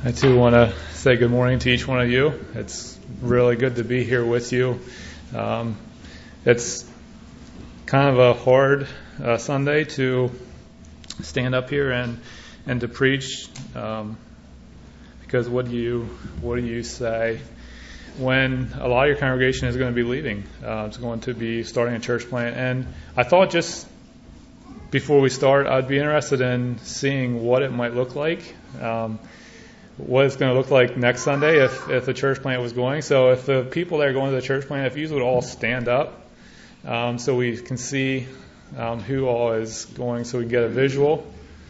I too want to say good morning to each one of you. It's really good to be here with you. It's kind of a hard Sunday to stand up here and to preach, because what do you say when a lot of your congregation is going to be leaving? It's going to be starting a church plant, and I thought just before we start, I'd be interested in seeing what it might look like. What it's going to look like next Sunday if the church plant was going. So if the people that are going to the church plant, if you would all stand up so we can see who all is going, so we can get a visual.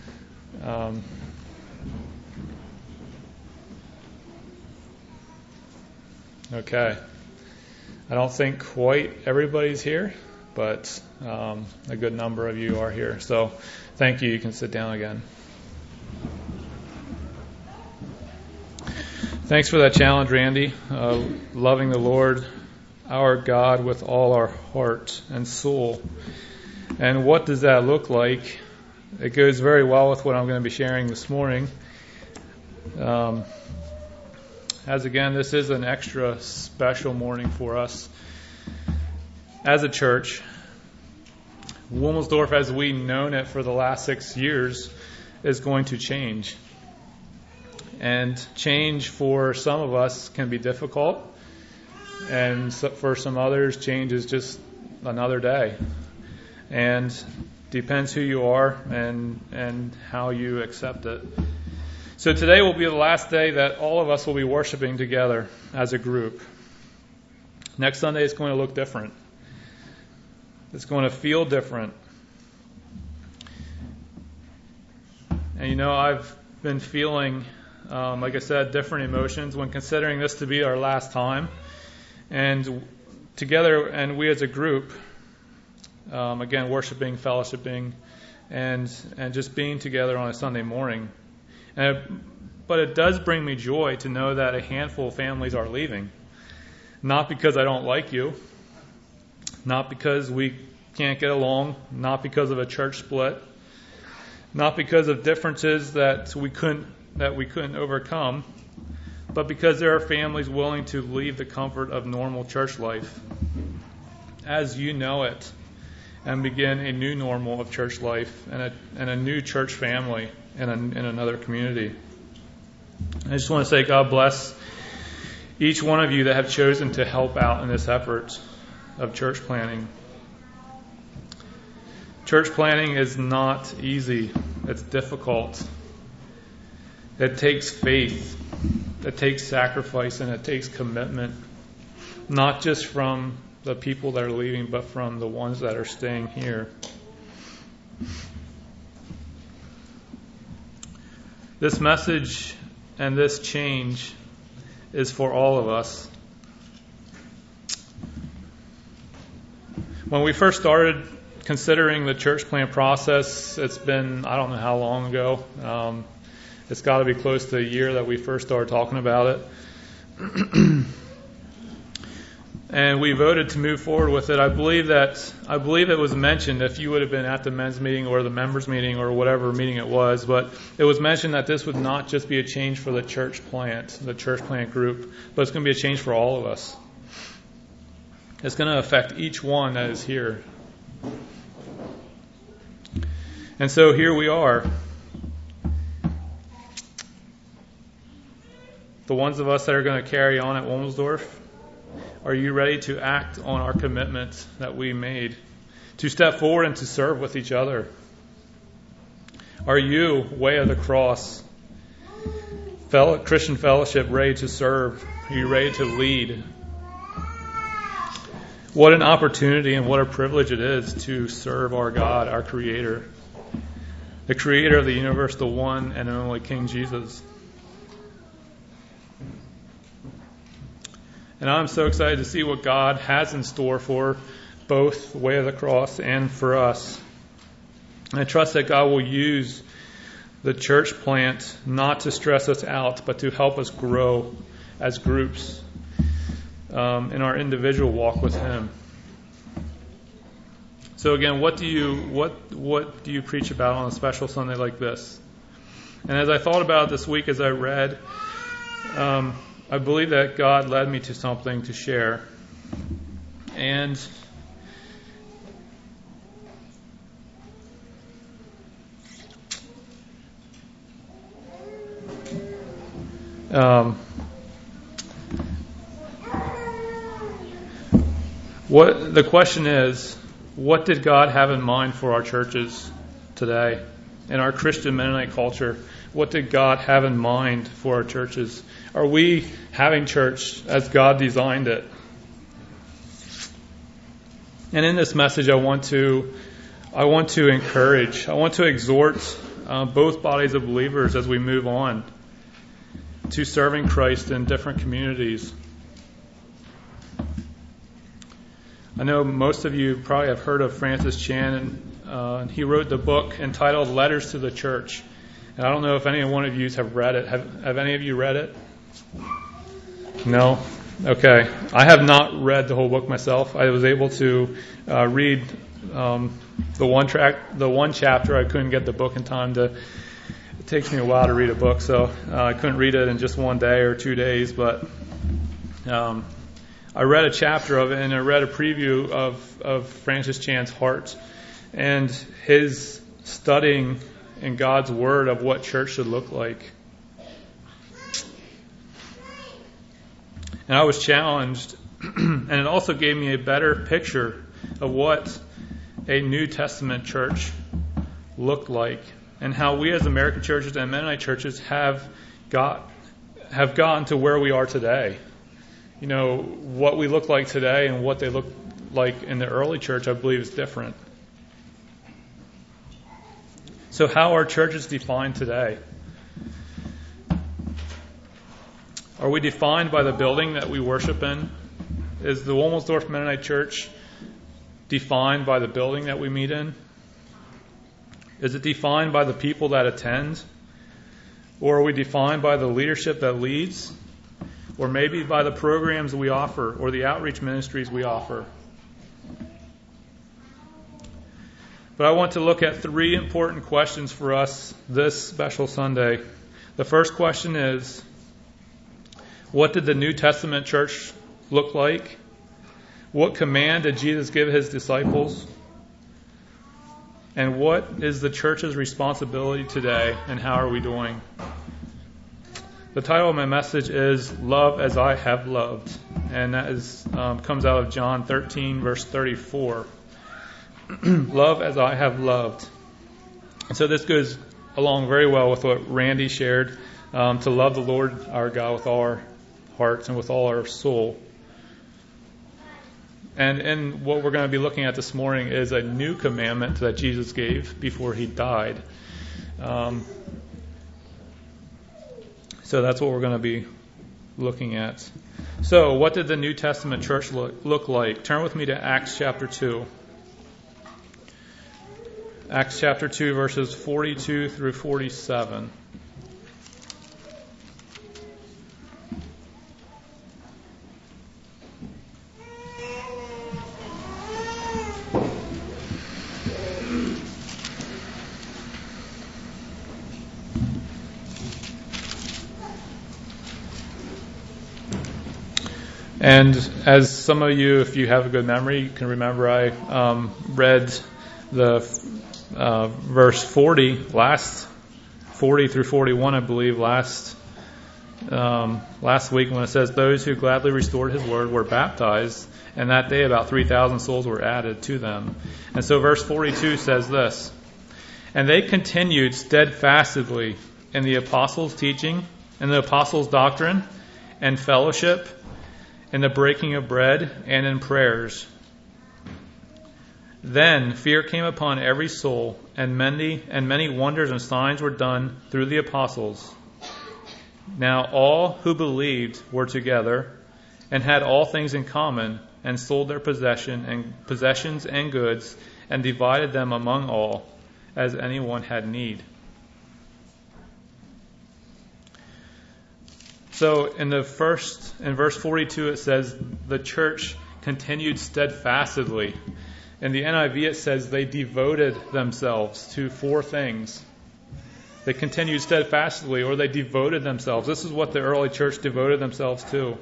Okay. I don't think quite everybody's here, but a good number of you are here. So thank you. You can sit down again. Thanks for that challenge, Randy. Loving the Lord, our God, with all our heart and soul. And what does that look like? It goes very well with what I'm going to be sharing this morning. As again, this is an extra special morning for us as a church. Wilmersdorf, as we've known it for the last 6 years, is going to change. And change for some of us can be difficult, and for some others, change is just another day. And depends who you are and how you accept it. So today will be the last day that all of us will be worshiping together as a group. Next Sunday is going to look different. It's going to feel different. And I've been feeling, like I said, different emotions when considering this to be our last time. And together, and we as a group, again, worshiping, fellowshipping, and just being together on a Sunday morning. But it does bring me joy to know that a handful of families are leaving. Not because I don't like you, not because we can't get along, not because of a church split, not because of differences that we couldn't overcome, but because there are families willing to leave the comfort of normal church life as you know it and begin a new normal of church life and a new church family in another community. I just want to say God bless each one of you that have chosen to help out in this effort of church planting. Church planting is not easy. It's difficult. It takes faith, it takes sacrifice, and it takes commitment, not just from the people that are leaving, but from the ones that are staying here. This message and this change is for all of us. When we first started considering the church plant process, it's been, I don't know how long ago. It's got to be close to a year that we first started talking about it. And we voted to move forward with it. I believe it was mentioned, if you would have been at the men's meeting or the members meeting or whatever meeting it was, but it was mentioned that this would not just be a change for the church plant group, but it's going to be a change for all of us. It's going to affect each one that is here. And so here we are. The ones of us that are going to carry on at Wilmersdorf, are you ready to act on our commitment that we made? To step forward and to serve with each other? Are you, Way of the Cross, Christian Fellowship, ready to serve? Are you ready to lead? What an opportunity and what a privilege it is to serve our God, our Creator. The Creator of the universe, the one and only King Jesus. And I'm so excited to see what God has in store for both Way of the Cross and for us. And I trust that God will use the church plant not to stress us out, but to help us grow as groups in our individual walk with Him. So again, what do you preach about on a special Sunday like this? And as I thought about it this week, as I read I believe that God led me to something to share. And what the question is, what did God have in mind for our churches today? In our Christian Mennonite culture, what did God have in mind for our churches? Are we having church as God designed it? And in this message, I want to encourage, I want to exhort both bodies of believers as we move on to serving Christ in different communities. I know most of you probably have heard of Francis Chan, and he wrote the book entitled Letters to the Church. And I don't know if any one of you have read it. Have any of you read it? No? Okay. I have not read the whole book myself. I was able to read the one chapter. I couldn't get the book in time to. It takes me a while to read a book, so I couldn't read it in just one day or 2 days. But I read a chapter of it, and I read a preview of Francis Chan's heart and his studying in God's Word of what church should look like. And I was challenged, and it also gave me a better picture of what a New Testament church looked like, and how we as American churches and Mennonite churches have gotten to where we are today. You know, what we look like today and what they look like in the early church, I believe, is different. So how are churches defined today? Are we defined by the building that we worship in? Is the Wilmersdorf Mennonite Church defined by the building that we meet in? Is it defined by the people that attend? Or are we defined by the leadership that leads? Or maybe by the programs we offer or the outreach ministries we offer? But I want to look at 3 important questions for us this special Sunday. The first question is, what did the New Testament church look like? What command did Jesus give his disciples? And what is the church's responsibility today, and how are we doing? The title of my message is Love as I Have Loved, and that comes out of John 13, verse 34. Love as I have loved. So this goes along very well with what Randy shared, to love the Lord our God with all our hearts and with all our soul. And what we're going to be looking at this morning is a new commandment that Jesus gave before he died. So that's what we're going to be looking at. So what did the New Testament church look like? Turn with me to Acts chapter 2. Acts chapter 2, verses 42 through 47. And as some of you, if you have a good memory, you can remember I read the verse 40 through 41, I believe, last week when it says, those who gladly restored his word were baptized, and that day about 3,000 souls were added to them. And so verse 42 says this, and they continued steadfastly in the apostles' teaching, in the apostles' doctrine, and fellowship, in the breaking of bread, and in prayers. Then fear came upon every soul, and many wonders and signs were done through the apostles. Now all who believed were together, and had all things in common, and sold their possessions and goods, and divided them among all, as anyone had need. So in verse 42 it says the church continued steadfastly. In the NIV it says they devoted themselves to 4 things. They continued steadfastly, or they devoted themselves. This is what the early church devoted themselves to.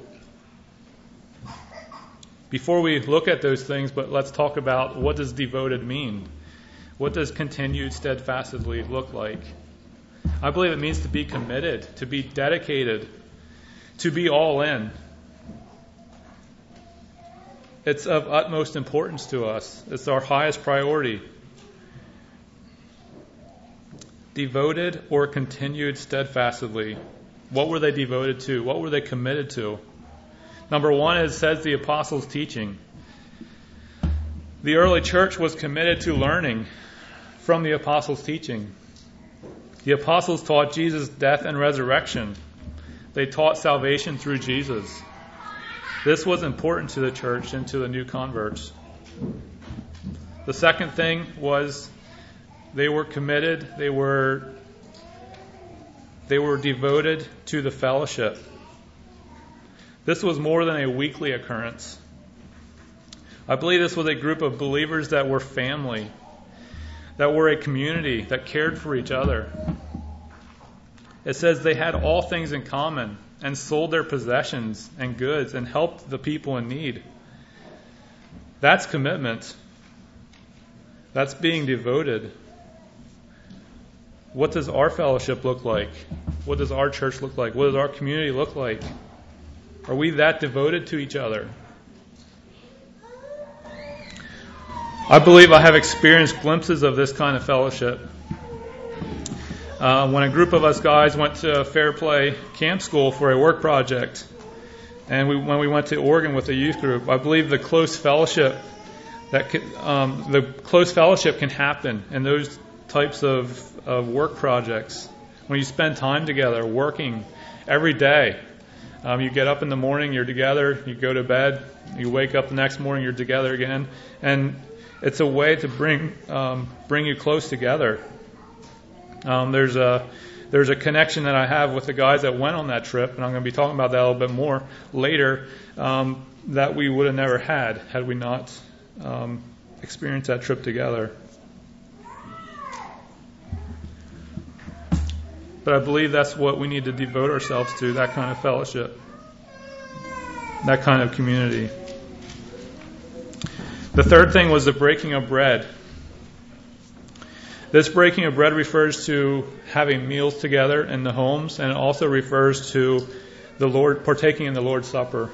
Before we look at those things, but let's talk about what does devoted mean? What does continued steadfastly look like? I believe it means to be committed, to be dedicated, to be all in. It's of utmost importance to us. It's our highest priority. Devoted or continued steadfastly. What were they devoted to? What were they committed to? Number one, it says the apostles' teaching. The early church was committed to learning from the apostles' teaching. The apostles taught Jesus' death and resurrection. They taught salvation through Jesus. This was important to the church and to the new converts. The second thing was they were committed, they were devoted to the fellowship. This was more than a weekly occurrence. I believe this was a group of believers that were family, that were a community, that cared for each other. It says they had all things in common and sold their possessions and goods and helped the people in need. That's commitment. That's being devoted. What does our fellowship look like? What does our church look like? What does our community look like? Are we that devoted to each other? I believe I have experienced glimpses of this kind of fellowship. When a group of us guys went to Fairplay Camp School for a work project, and when we went to Oregon with a youth group, I believe the close fellowship can happen in those types of work projects. When you spend time together, working every day. You get up in the morning, you're together. You go to bed, you wake up the next morning, you're together again, and it's a way to bring you close together. There's a connection that I have with the guys that went on that trip, and I'm going to be talking about that a little bit more later, that we would have never had we not experienced that trip together. But I believe that's what we need to devote ourselves to, that kind of fellowship, that kind of community. The third thing was the breaking of bread. This breaking of bread refers to having meals together in the homes, and it also refers to the Lord partaking in the Lord's Supper.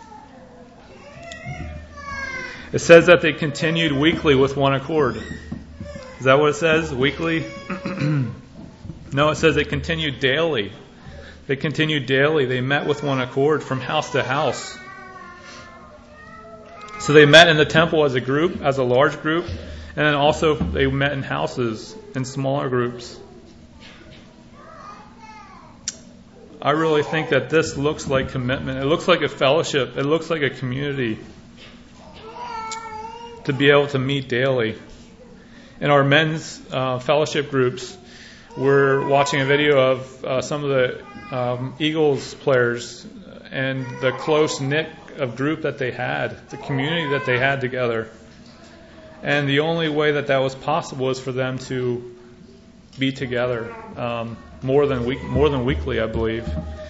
It says that they continued weekly with one accord. Is that what it says? Weekly? No, it says they continued daily. They continued daily. They met with one accord from house to house. So they met in the temple as a group, as a large group, and then also they met in houses in smaller groups. I really think that this looks like commitment. It looks like a fellowship. It looks like a community to be able to meet daily. In our men's fellowship groups, we're watching a video of some of the Eagles players and the close-knit of group that they had, the community that they had together. And the only way that was possible is for them to be together more than weekly, I believe.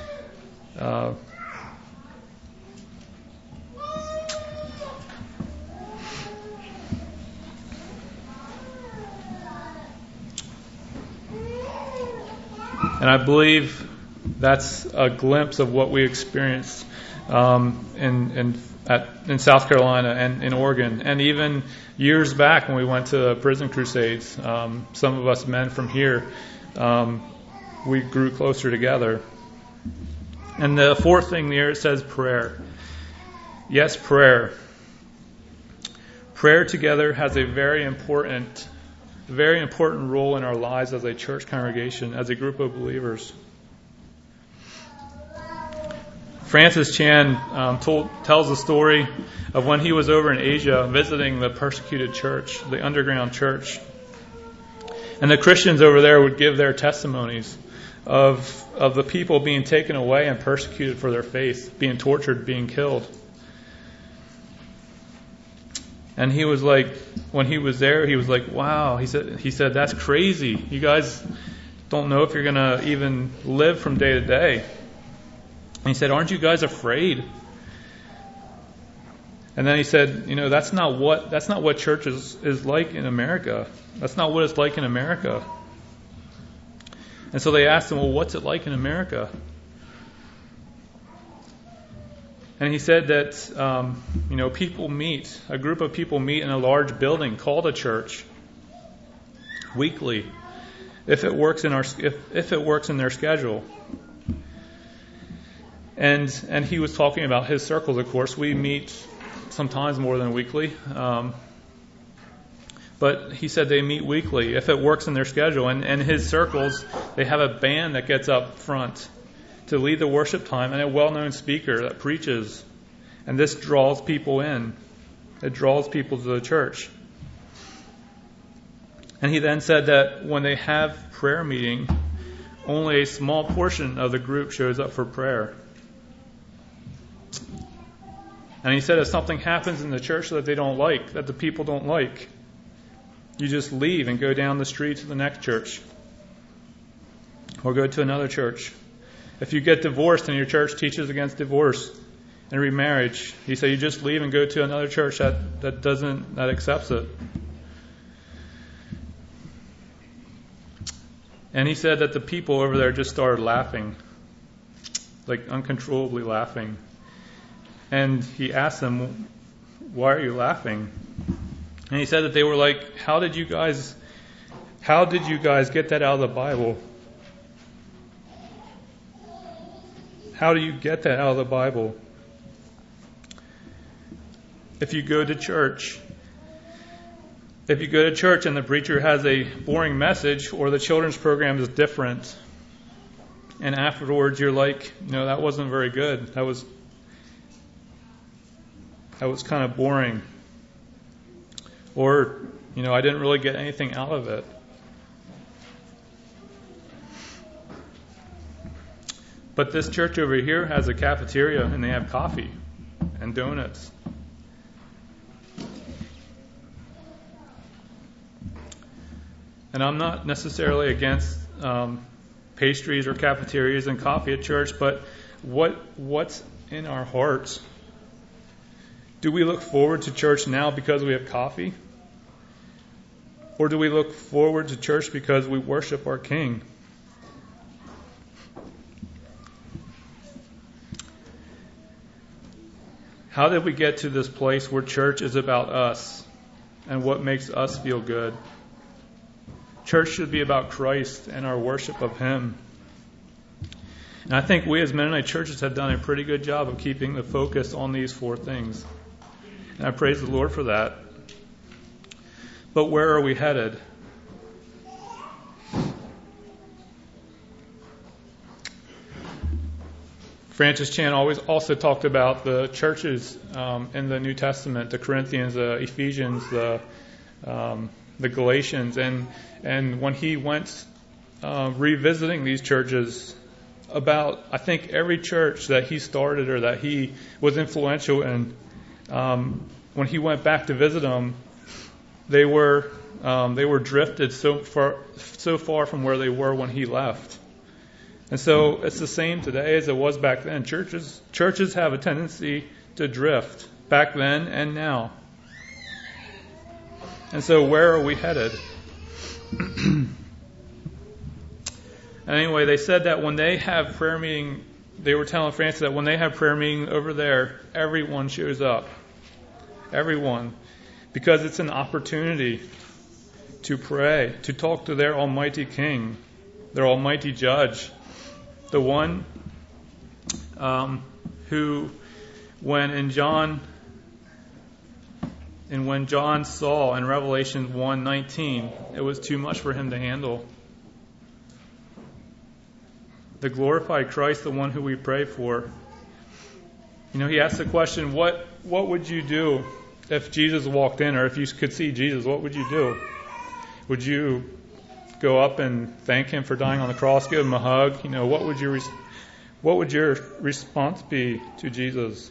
And I believe that's a glimpse of what we experienced in South Carolina and in Oregon, and even years back when we went to the prison crusades. Some of us men from here, we grew closer together. And the fourth thing there, it says prayer. Yes, prayer. Prayer together has a very important role in our lives as a church congregation, as a group of believers. Francis Chan tells the story of when he was over in Asia visiting the persecuted church, the underground church. And the Christians over there would give their testimonies of the people being taken away and persecuted for their faith, being tortured, being killed. And he was like, when he was there, he was like, wow. He said, that's crazy. You guys don't know if you're going to even live from day to day. And he said, aren't you guys afraid? And then he said, that's not what church is like in America. That's not what it's like in America. And so they asked him, well, what's it like in America? And he said that, a group of people meet in a large building called a church weekly, if it works in their schedule. And he was talking about his circles. Of course, we meet sometimes more than weekly, but he said they meet weekly if it works in their schedule. And his circles, they have a band that gets up front to lead the worship time, and a well-known speaker that preaches. And this draws people in. It draws people to the church. And he then said that when they have prayer meeting, only a small portion of the group shows up for prayer. And he said if something happens in the church that they don't like, that the people don't like, you just leave and go down the street to the next church. Or go to another church. If you get divorced and your church teaches against divorce and remarriage, he said you just leave and go to another church that accepts it. And he said that the people over there just started laughing, like uncontrollably laughing. And he asked them, why are you laughing? And he said that they were like, how did you guys get that out of the Bible? How do you get that out of the Bible? If you go to church and the preacher has a boring message, or the children's program is different, and afterwards you're like, that wasn't very good. That was kind of boring. Or, I didn't really get anything out of it. But this church over here has a cafeteria, and they have coffee and donuts. And I'm not necessarily against pastries or cafeterias and coffee at church, but what's in our hearts? Do we look forward to church now because we have coffee? Or do we look forward to church because we worship our King? How did we get to this place where church is about us and what makes us feel good? Church should be about Christ and our worship of Him. And I think we as Mennonite churches have done a pretty good job of keeping the focus on these four things. And I praise the Lord for that. But where are we headed? Francis Chan also talked about the churches in the New Testament, the Corinthians, the Ephesians, the Galatians, and when he went revisiting these churches, about I think every church that he started or that he was influential in, when he went back to visit them, they were drifted so far from where they were when he left. And so it's the same today as it was back then. Churches have a tendency to drift back then and now. And so where are we headed? Anyway, they said that when they have prayer meeting, they were telling Francis that when they have prayer meeting over there, everyone shows up. Everyone. Because it's an opportunity to pray, to talk to their Almighty King, their Almighty Judge. The one who, when John saw in Revelation 1:19, it was too much for him to handle. The glorified Christ, the one who we pray for. He asked the question, what would you do if Jesus walked in, or if you could see Jesus, what would you do? Would you go up and thank him for dying on the cross, give him a hug? What would your response be to Jesus?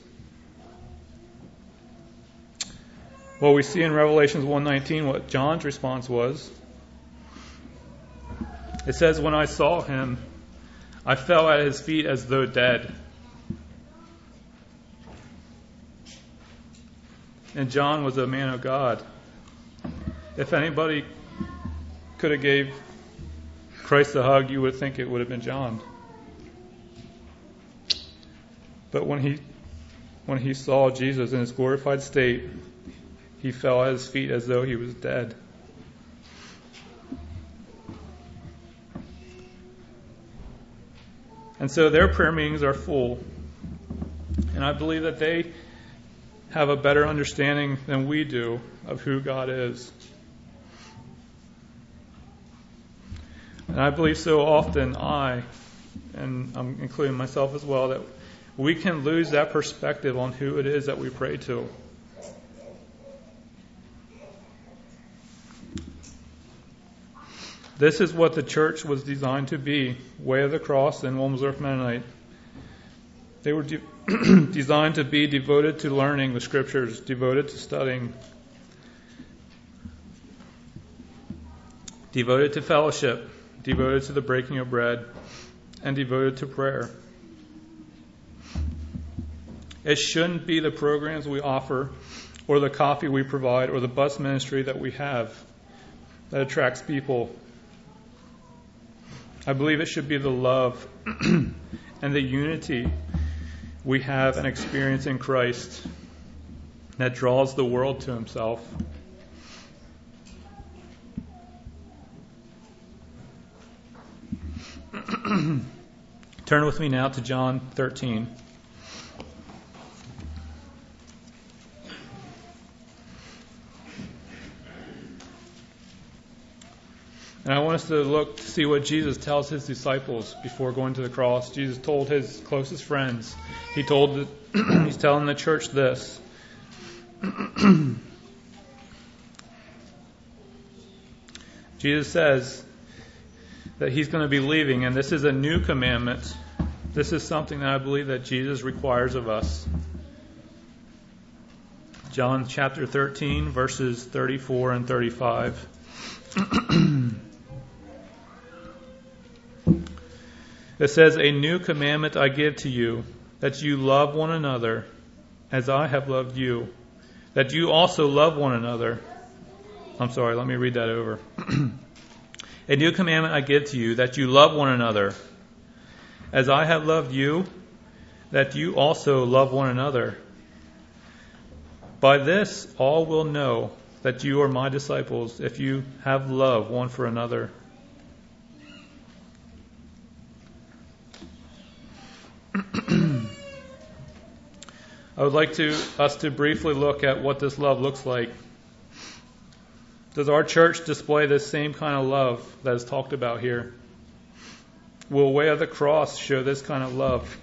Well, we see in Revelation 1:19 what John's response was. It says, when I saw him, I fell at his feet as though dead. And John was a man of God. If anybody could have gave Christ a hug, you would think it would have been John. But when he saw Jesus in his glorified state, he fell at his feet as though he was dead. And so their prayer meetings are full. And I believe that they have a better understanding than we do of who God is. And I believe so often and I'm including myself as well, that we can lose that perspective on who it is that we pray to. This is what the church was designed to be, Way of the Cross and Wilmsdorf Mennonite. They were designed to be devoted to learning the Scriptures, devoted to studying, devoted to fellowship, devoted to the breaking of bread, and devoted to prayer. It shouldn't be the programs we offer, or the coffee we provide, or the bus ministry that we have that attracts people. I believe it should be the love and the unity we have and experience in Christ that draws the world to himself. Turn with me now to John 13. And I want us to look to see what Jesus tells his disciples before going to the cross. Jesus told his closest friends. He's telling the church this. Jesus says that he's going to be leaving, and this is a new commandment. This is something that I believe that Jesus requires of us. John chapter 13, verses 34 and 35. It says, "A new commandment I give to you, that you love one another as I have loved you, that you also love one another." I'm sorry, let me read that over. "A new commandment I give to you, that you love one another as I have loved you, that you also love one another. By this all will know that you are my disciples, if you have love one for another." I would like us to briefly look at what this love looks like. Does our church display this same kind of love that is talked about here? Will Way of the Cross show this kind of love?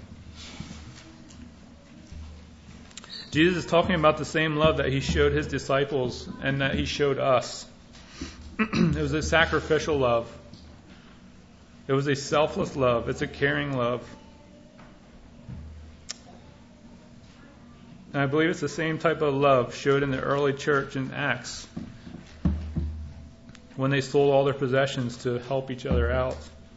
Jesus is talking about the same love that he showed his disciples and that he showed us. It was a sacrificial love. It was a selfless love. It's a caring love. And I believe it's the same type of love showed in the early church in Acts, when they sold all their possessions to help each other out.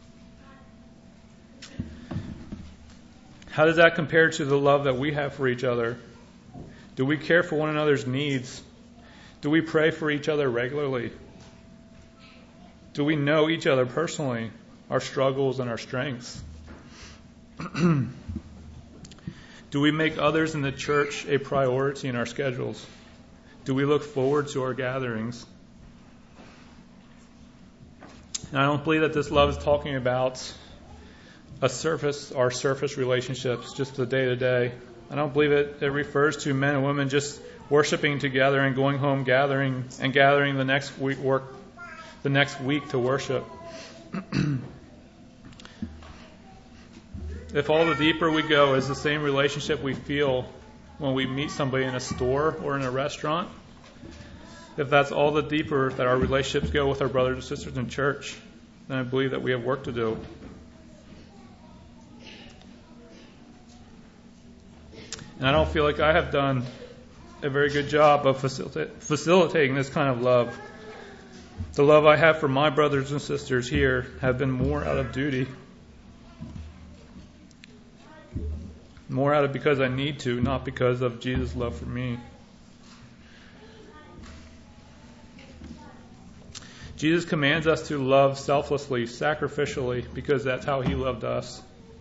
How does that compare to the love that we have for each other? Do we care for one another's needs? Do we pray for each other regularly? Do we know each other personally, our struggles and our strengths? Do we make others in the church a priority in our schedules? Do we look forward to our gatherings? And I don't believe that this love is talking about our surface relationships, just the day-to-day. I don't believe it refers to men and women just worshiping together and going home gathering the next week to worship. If all the deeper we go is the same relationship we feel when we meet somebody in a store or in a restaurant, if that's all the deeper that our relationships go with our brothers and sisters in church, then I believe that we have work to do. And I don't feel like I have done a very good job of facilitating this kind of love. The love I have for my brothers and sisters here have been more out of duty, more out of because I need to, not because of Jesus' love for me. Jesus commands us to love selflessly, sacrificially, because that's how he loved us.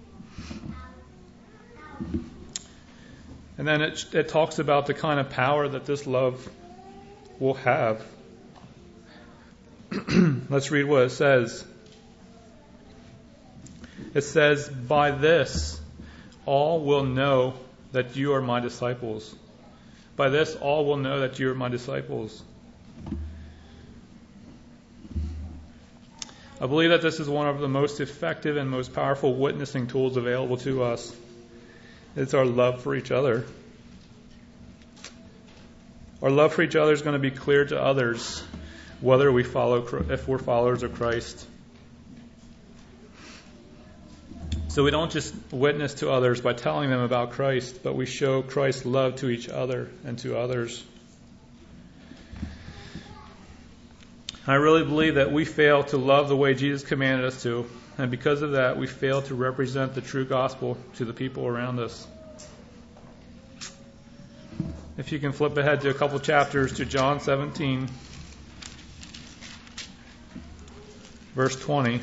And then it talks about the kind of power that this love will have. Let's read what it says. It says, "By this all will know that you are my disciples." By this all will know that you are my disciples. I believe that this is one of the most effective and most powerful witnessing tools available to us. It's our love for each other. Our love for each other is going to be clear to others whether if we're followers of Christ. So we don't just witness to others by telling them about Christ, but we show Christ's love to each other and to others. I really believe that we fail to love the way Jesus commanded us to, and because of that, we fail to represent the true gospel to the people around us. If you can flip ahead to a couple chapters to John 17, verse 20.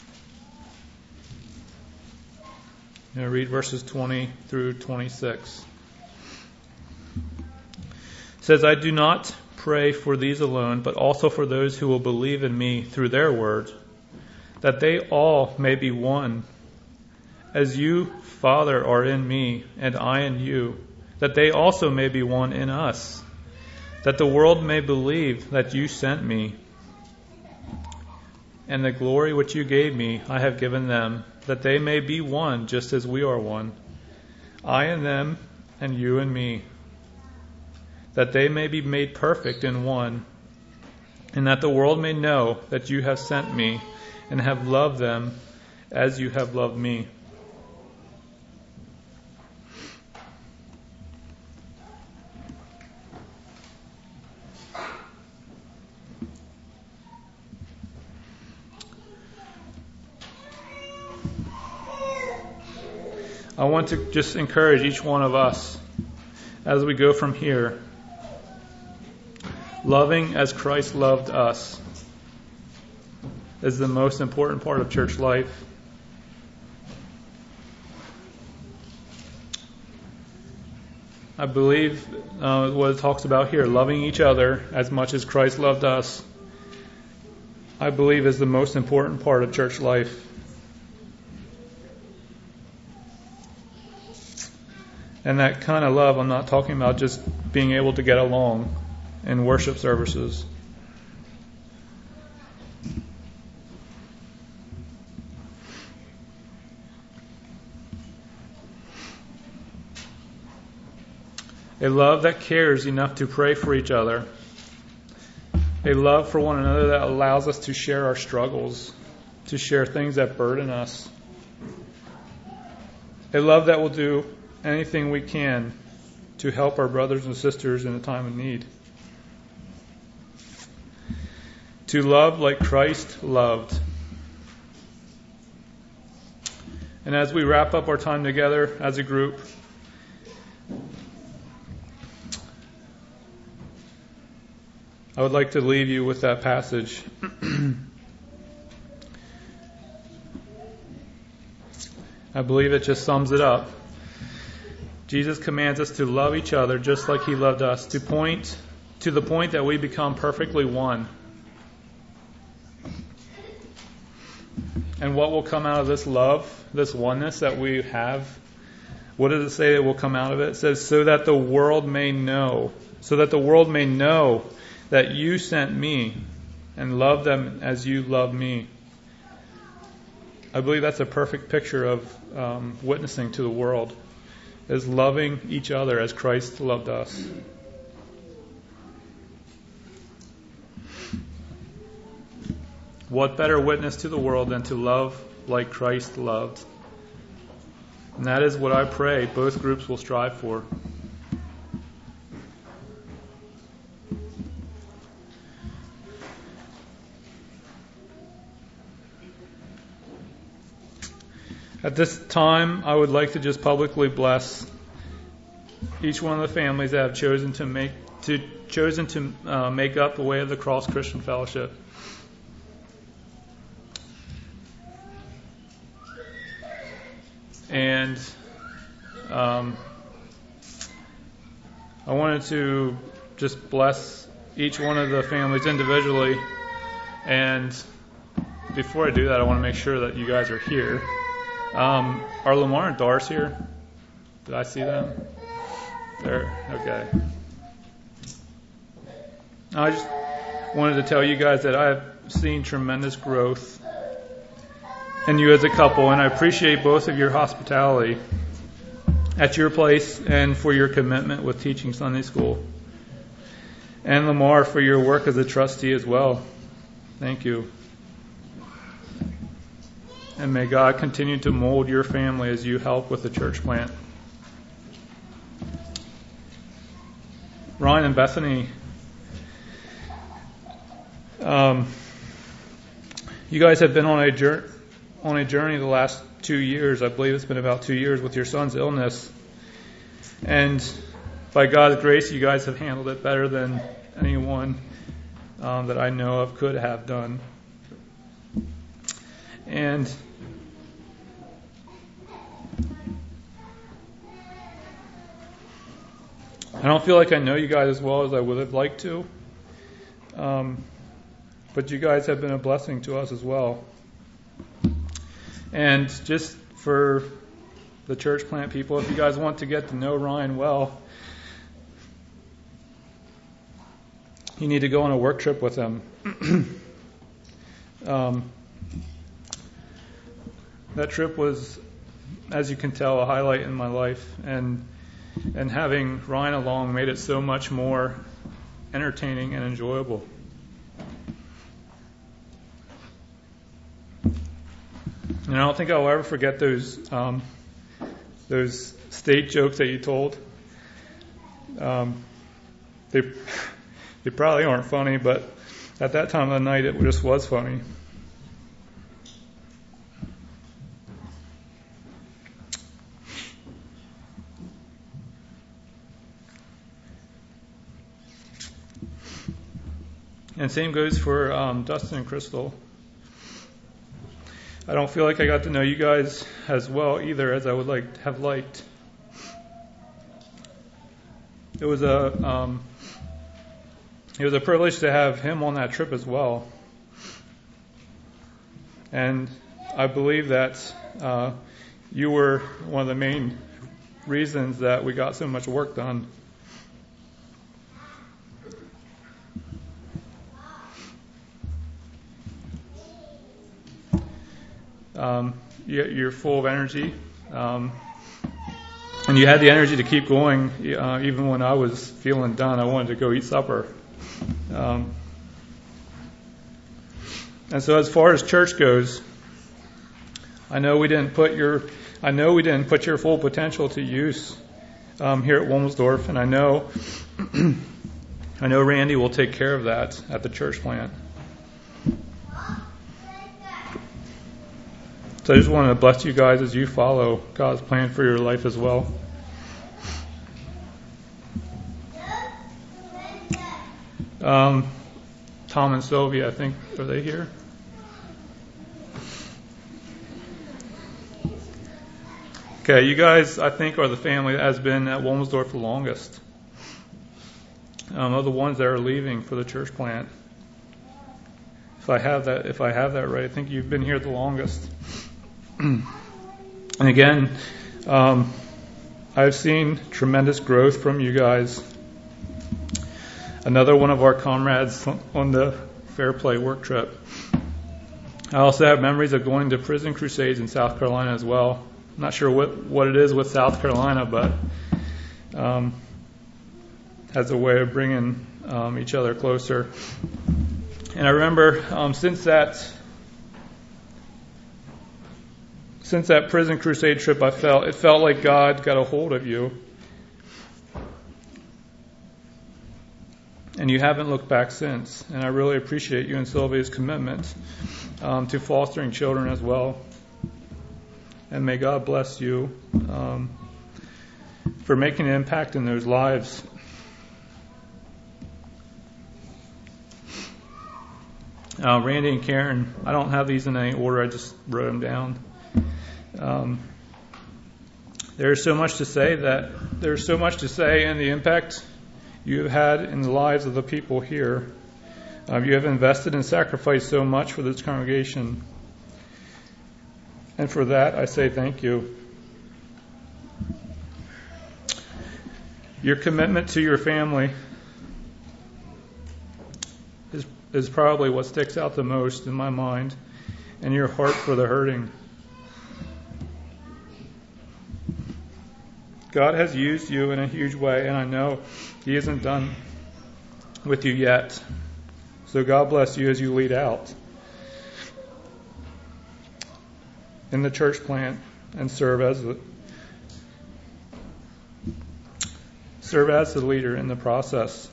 I'm going to read verses 20 through 26. It says, "I do not pray for these alone, but also for those who will believe in me through their word, that they all may be one. As you, Father, are in me, and I in you, that they also may be one in us, that the world may believe that you sent me. And the glory which you gave me, I have given them, that they may be one, just as we are one. I in them, and you in me, that they may be made perfect in one, and that the world may know that you have sent me, and have loved them as you have loved me." I want to just encourage each one of us as we go from here, loving as Christ loved us is the most important part of church life. I believe what it talks about here, loving each other as much as Christ loved us, I believe is the most important part of church life. And that kind of love, I'm not talking about just being able to get along in worship services. A love that cares enough to pray for each other. A love for one another that allows us to share our struggles, to share things that burden us. A love that will do anything we can to help our brothers and sisters in a time of need. To love like Christ loved. And as we wrap up our time together as a group, I would like to leave you with that passage. I believe it just sums it up. Jesus commands us to love each other just like He loved us, to the point that we become perfectly one. And what will come out of this love, this oneness that we have? What does it say that will come out of it? It says, so that the world may know that you sent me and love them as you love me. I believe that's a perfect picture of witnessing to the world, is loving each other as Christ loved us. What better witness to the world than to love like Christ loved? And that is what I pray both groups will strive for. At this time, I would like to just publicly bless each one of the families that have chosen to make up the Way of the Cross Christian Fellowship. And I wanted to just bless each one of the families individually. And before I do that, I want to make sure that you guys are here. Are Lamar and Doris here? Did I see them? There. Okay. I just wanted to tell you guys that I've seen tremendous growth in you as a couple, and I appreciate both of your hospitality at your place and for your commitment with teaching Sunday school. And Lamar, for your work as a trustee as well. Thank you. And may God continue to mold your family as you help with the church plant. Ryan and Bethany, you guys have been on a journey the last 2 years. I believe it's been about 2 years with your son's illness. And by God's grace, you guys have handled it better than anyone that I know of could have done. And I don't feel like I know you guys as well as I would have liked to. But you guys have been a blessing to us as well. And just for the church plant people, if you guys want to get to know Ryan well, you need to go on a work trip with him. That trip was, as you can tell, a highlight in my life, and having Ryan along made it so much more entertaining and enjoyable. And I don't think I'll ever forget those state jokes that you told. They probably aren't funny, but at that time of the night, it just was funny. And same goes for Dustin and Crystal. I don't feel like I got to know you guys as well either as I would have liked. It was a privilege to have him on that trip as well. And I believe that you were one of the main reasons that we got so much work done. You're full of energy, and you had the energy to keep going even when I was feeling done. I wanted to go eat supper. And so as far as church goes, I know we didn't put your full potential to use here at Wilmsdorf, and I know Randy will take care of that at the church plant. So I just want to bless you guys as you follow God's plan for your life as well. Tom and Sylvia, I think, are they here? Okay, you guys, I think, are the family that has been at Wilmsdorf the longest. Are the ones that are leaving for the church plant. If I have that right, I think you've been here the longest. And again, I've seen tremendous growth from you guys. Another one of our comrades on the Fair Play work trip. I also have memories of going to prison crusades in South Carolina as well. I'm not sure what it is with South Carolina, but has a way of bringing each other closer. And I remember since that prison crusade trip, it felt like God got a hold of you. And you haven't looked back since. And I really appreciate you and Sylvia's commitment to fostering children as well. And may God bless you for making an impact in those lives. Randy and Karen, I don't have these in any order. I just wrote them down. There's so much to say and the impact you have had in the lives of the people here. You have invested and sacrificed so much for this congregation. And for that, I say thank you. Your commitment to your family is probably what sticks out the most in my mind, and your heart for the hurting. God has used you in a huge way, and I know He isn't done with you yet. So God bless you as you lead out in the church plant and serve as the leader in the process.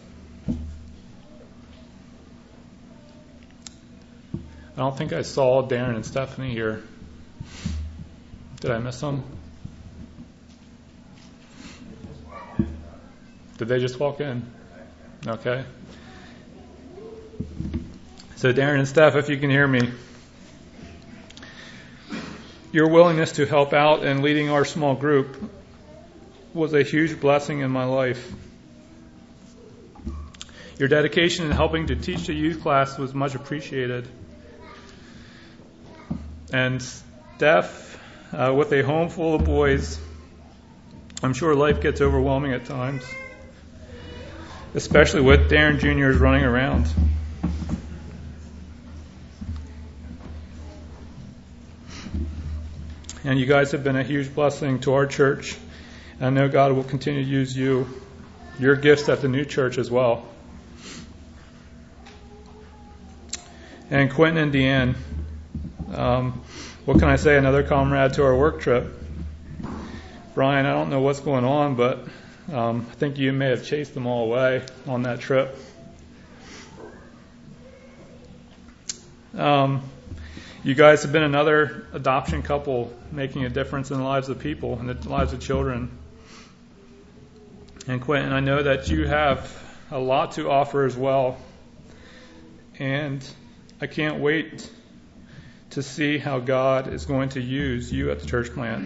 I don't think I saw Darren and Stephanie here. Did I miss them? Did they just walk in? Okay. So Darren and Steph, if you can hear me, your willingness to help out in leading our small group was a huge blessing in my life. Your dedication in helping to teach the youth class was much appreciated. And Steph, with a home full of boys, I'm sure life gets overwhelming at times, especially with Darren Jr.'s running around. And you guys have been a huge blessing to our church. And I know God will continue to use your gifts at the new church as well. And Quentin and Deanne, what can I say? Another comrade to our work trip. Brian, I don't know what's going on, but I think you may have chased them all away on that trip. You guys have been another adoption couple making a difference in the lives of people and the lives of children. And Quentin, I know that you have a lot to offer as well. And I can't wait to see how God is going to use you at the church plant.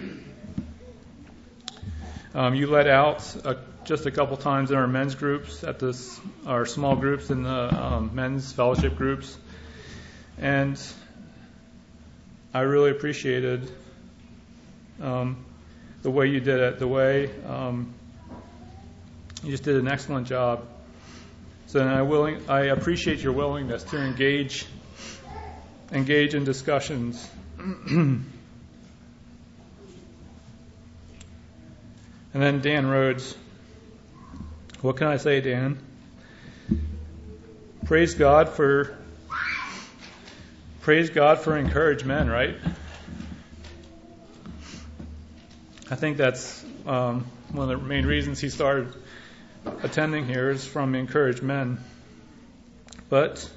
You led out just a couple times in our men's groups, our small groups in the men's fellowship groups. And I really appreciated the way you did it, the way you just did an excellent job. So I appreciate your willingness to engage in discussions. And then Dan Rhodes. What can I say, Dan? Praise God for encouraged men, right? I think that's one of the main reasons he started attending here is from encouraged men. But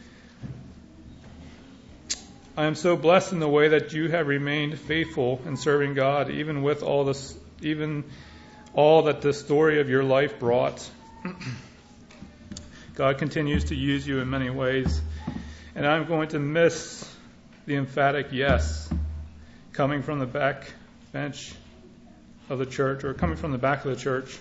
I am so blessed in the way that you have remained faithful in serving God, even with all that the story of your life brought. God continues to use you in many ways. And I'm going to miss the emphatic yes coming from the back bench of the church or coming from the back of the church.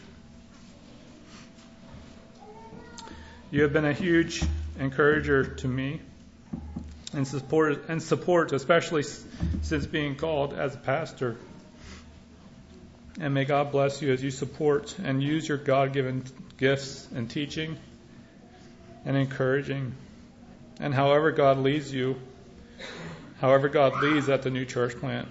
You have been a huge encourager to me and support, especially since being called as a pastor. And may God bless you as you support and use your God-given gifts in teaching and encouraging. And however God leads at the new church plant.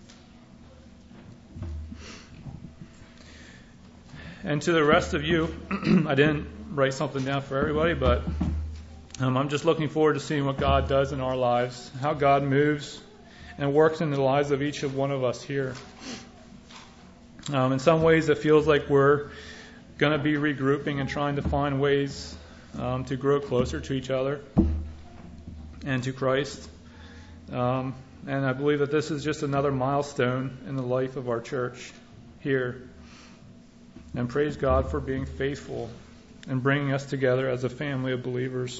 And to the rest of you, I didn't write something down for everybody, but I'm just looking forward to seeing what God does in our lives, how God moves and works in the lives of each of one of us here. In some ways, it feels like we're going to be regrouping and trying to find ways to grow closer to each other and to Christ. And I believe that this is just another milestone in the life of our church here. And praise God for being faithful and bringing us together as a family of believers.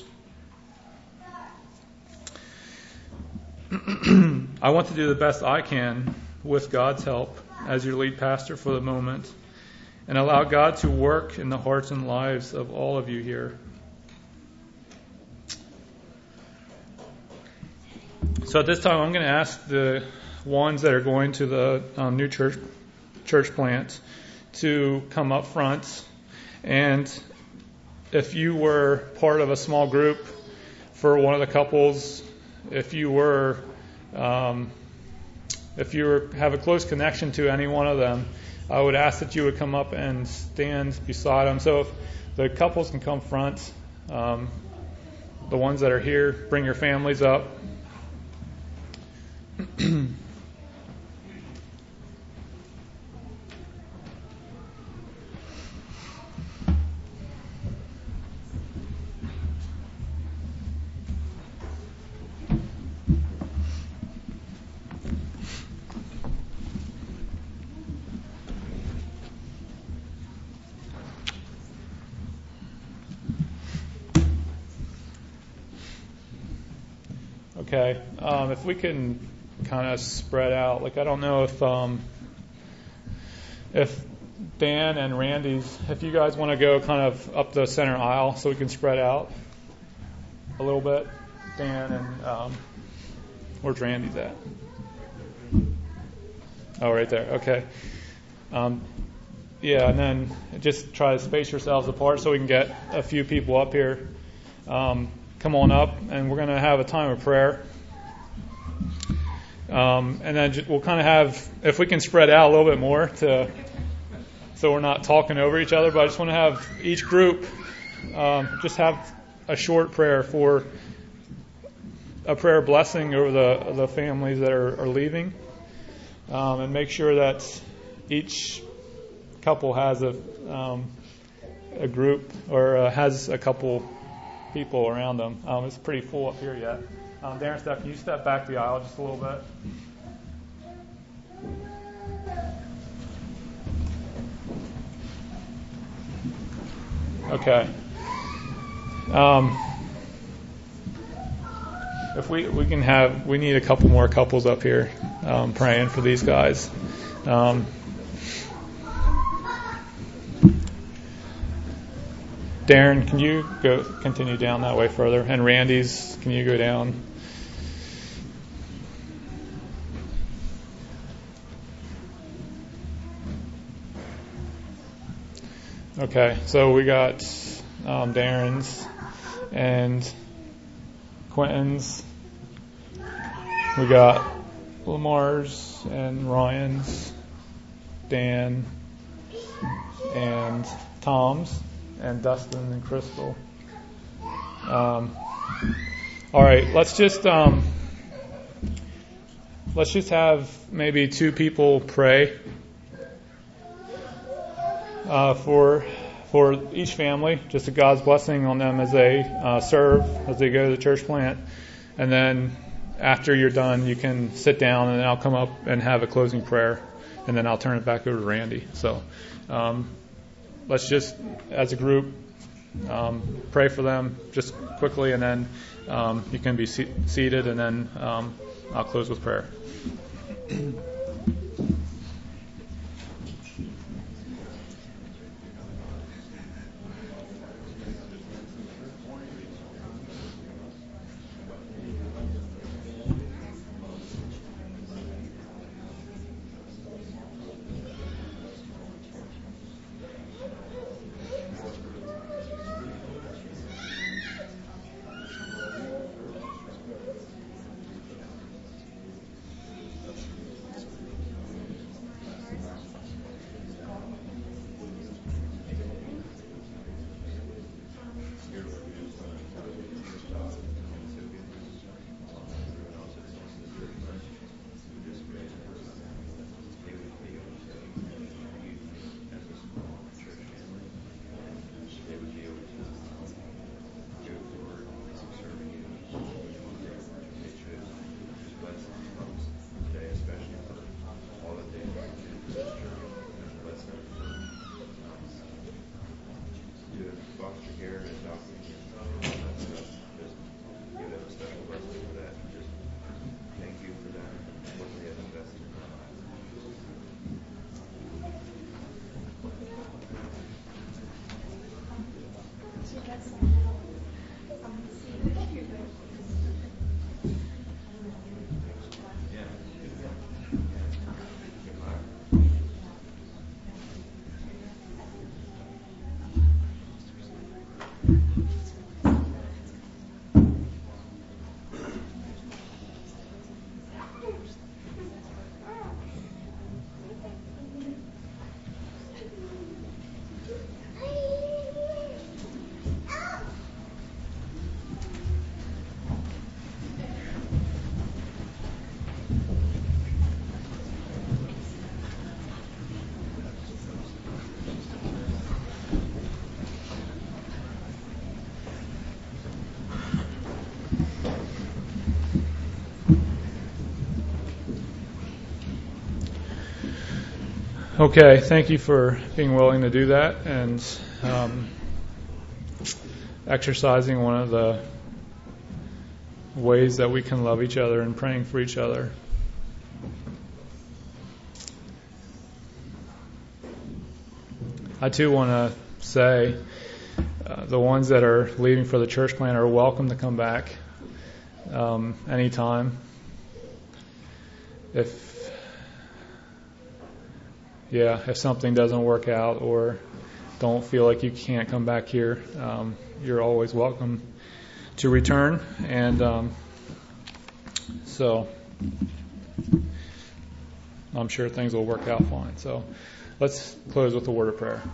I want to do the best I can with God's help as your lead pastor for the moment, and allow God to work in the hearts and lives of all of you here. So at this time, I'm going to ask the ones that are going to the new church plant to come up front. And if you were part of a small group for one of the couples, if you have a close connection to any one of them, I would ask that you would come up and stand beside them. So if the couples can come front, the ones that are here, bring your families up. Okay, if we can kind of spread out, like I don't know if Dan and Randy's, if you guys want to go kind of up the center aisle so we can spread out a little bit. Dan and where's Randy's at? Oh, right there. Okay. Yeah, and then just try to space yourselves apart so we can get a few people up here. Come on up, and we're going to have a time of prayer. And then we'll kind of have, if we can spread out a little bit more so we're not talking over each other, but I just want to have each group just have a short prayer for a prayer blessing over the families that are leaving, and make sure that each couple has a group or has a couple people around them. It's pretty full up here yet. Darren, Steph, can you step back the aisle just a little bit? Okay. If we need a couple more couples up here praying for these guys. Darren, can you continue down that way further? And Randy's, can you go down? Okay, so we got Darren's and Quentin's. We got Lamar's and Ryan's, Dan and Tom's, and Dustin and Crystal. All right, let's just have maybe two people pray for each family, just a God's blessing on them as they serve, as they go to the church plant. And then after you're done, you can sit down, and then I'll come up and have a closing prayer, and then I'll turn it back over to Randy. So let's just, as a group, pray for them just quickly, and then you can be seated, and then I'll close with prayer. Okay, thank you for being willing to do that and exercising one of the ways that we can love each other and praying for each other. I too want to say the ones that are leaving for the church plant are welcome to come back anytime. If something doesn't work out or don't feel like you can't come back here, you're always welcome to return. And so I'm sure things will work out fine. So let's close with a word of prayer.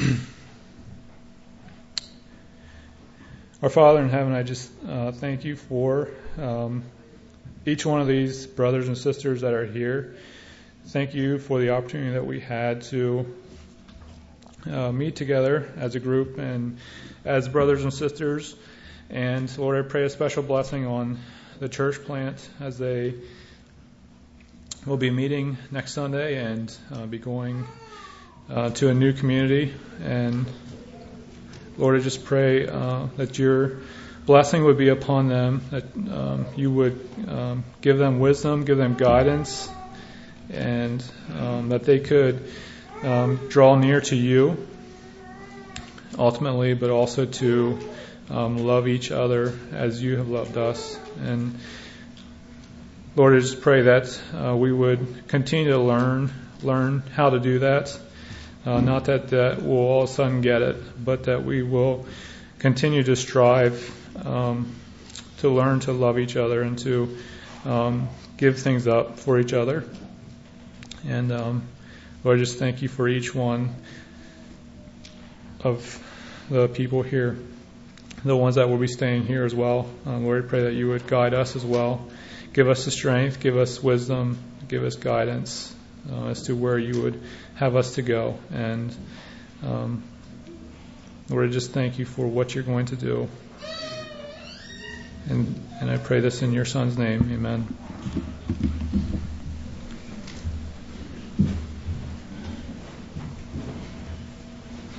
Our Father in heaven, I just thank you for each one of these brothers and sisters that are here. Thank you for the opportunity that we had to meet together as a group and as brothers and sisters. And Lord, I pray a special blessing on the church plant as they will be meeting next Sunday and be going to a new community. And Lord, I just pray that your blessing would be upon them, that you would give them wisdom, give them guidance, and that they could draw near to you ultimately, but also to love each other as you have loved us. And Lord, I just pray that we would continue to learn how to do that. Not that we'll all of a sudden get it, but that we will continue to strive to learn to love each other and to give things up for each other. And Lord, I just thank you for each one of the people here, the ones that will be staying here as well. Lord, I pray that you would guide us as well. Give us the strength, give us wisdom, give us guidance as to where you would have us to go. And Lord, I just thank you for what you're going to do. And I pray this in your Son's name. Amen.